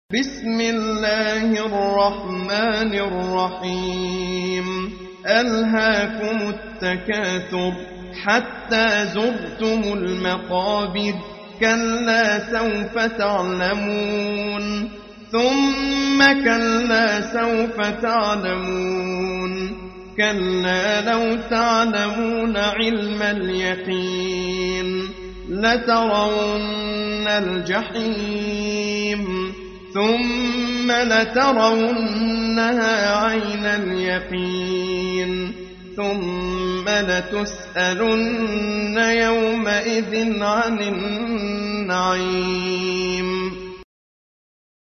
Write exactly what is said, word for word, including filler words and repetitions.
بسم الله الرحمن الرحيم ألهاكم التكاثر حتى زرتم المقابر كلا سوف تعلمون ثم كلا سوف تعلمون كلا لو تعلمون علم اليقين لترون الجحيم ثم لترونها عين اليقين ثم لتسألن يومئذ عن النعيم